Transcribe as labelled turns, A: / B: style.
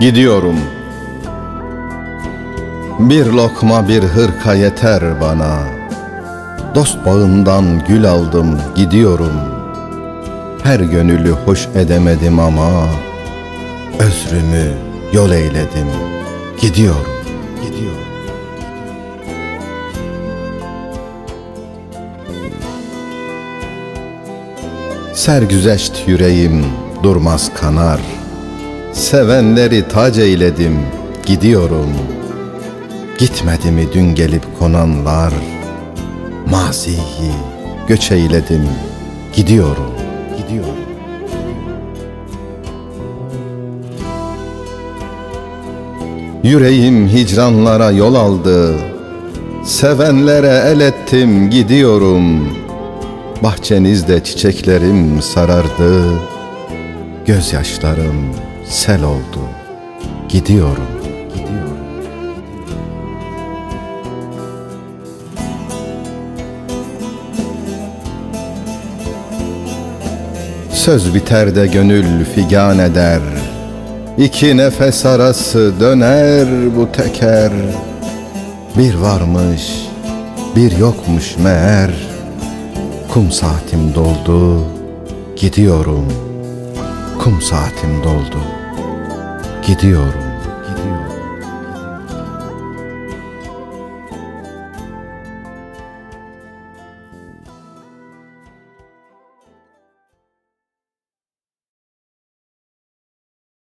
A: gidiyorum. Bir lokma bir hırka yeter bana. Dost bağından gül aldım, gidiyorum. Her gönüllü hoş edemedim ama özrümü yol eyledim, gidiyorum. Sergüzeşt yüreğim durmaz kanar. Sevenleri tac eyledim, gidiyorum. Gitmedi mi dün gelip konanlar? Maziyi göç eyledim, gidiyorum. Yüreğim hicranlara yol aldı. Sevenlere el ettim, gidiyorum. Bahçenizde çiçeklerim sarardı. Gözyaşlarım sel oldu, gidiyorum. Söz biter de gönül figan eder. İki nefes arası döner bu teker. Bir varmış, bir yokmuş meğer. Kum saatim doldu, gidiyorum. Kum saatim doldu, gidiyorum.